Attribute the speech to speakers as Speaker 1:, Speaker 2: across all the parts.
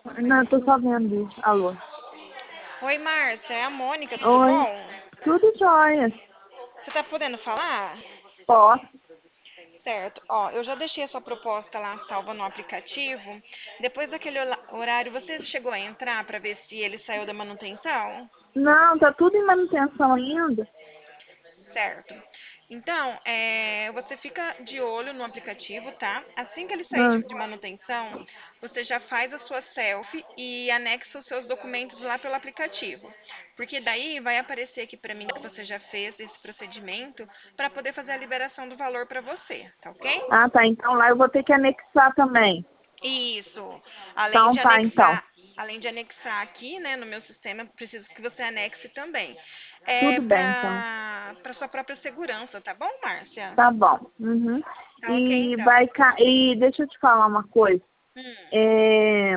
Speaker 1: Não, tô só vendo isso. Alô?
Speaker 2: Oi, Márcia, é a Mônica, tudo
Speaker 1: Oi.
Speaker 2: bom?
Speaker 1: Tudo jóia.
Speaker 2: Você tá podendo falar?
Speaker 1: Posso?
Speaker 2: Certo. Ó, eu já deixei a sua proposta lá salva no aplicativo. Depois daquele horário, você chegou a entrar para ver se ele saiu da manutenção?
Speaker 1: Não, tá tudo em manutenção ainda.
Speaker 2: Certo. Então, você fica de olho no aplicativo, tá? Assim que ele sair
Speaker 1: Ah,
Speaker 2: de manutenção, você já faz a sua selfie e anexa os seus documentos lá pelo aplicativo. Porque daí vai aparecer aqui para mim que você já fez esse procedimento para poder fazer a liberação do valor para você, tá ok?
Speaker 1: tá. Então lá eu vou ter que anexar também.
Speaker 2: Isso. Além
Speaker 1: Então
Speaker 2: de
Speaker 1: tá, então.
Speaker 2: anexar, além de anexar aqui, né, no meu sistema, preciso que você anexe também. É
Speaker 1: Tudo bem, então.
Speaker 2: para sua própria segurança, tá bom, Márcia?
Speaker 1: Tá bom. Uhum.
Speaker 2: Tá ok, então.
Speaker 1: E deixa eu te falar uma coisa.
Speaker 2: Hum.
Speaker 1: É...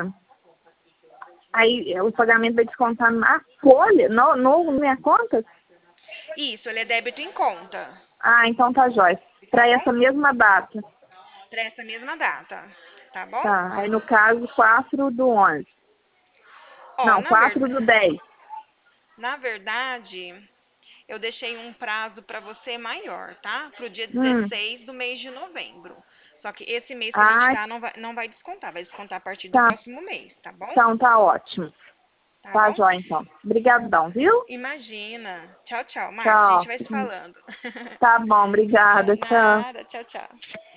Speaker 1: Aí o pagamento vai descontar na folha, na minha conta?
Speaker 2: Isso, ele é débito em conta,
Speaker 1: Ah, então tá jóia.
Speaker 2: tá
Speaker 1: Para
Speaker 2: bom?
Speaker 1: essa mesma data.
Speaker 2: Para essa mesma data, tá bom?
Speaker 1: Tá. Aí no caso 4/11.
Speaker 2: Ó,
Speaker 1: Não, 4/10.
Speaker 2: na verdade, eu deixei um prazo para você maior, tá? Para o dia
Speaker 1: Hum.
Speaker 2: 16 do mês de novembro. Só que esse mês que a gente
Speaker 1: Ah,
Speaker 2: tá não vai descontar, vai descontar a partir do
Speaker 1: tá.
Speaker 2: próximo mês, tá bom?
Speaker 1: Então tá ótimo.
Speaker 2: Tá
Speaker 1: Tá
Speaker 2: bom?
Speaker 1: jóia, então. Obrigadão, viu?
Speaker 2: Imagina. Tchau, tchau, Márcia. A gente
Speaker 1: Tchau.
Speaker 2: vai se falando.
Speaker 1: Tá bom, obrigada. Tchau.
Speaker 2: Nada. Tchau, tchau.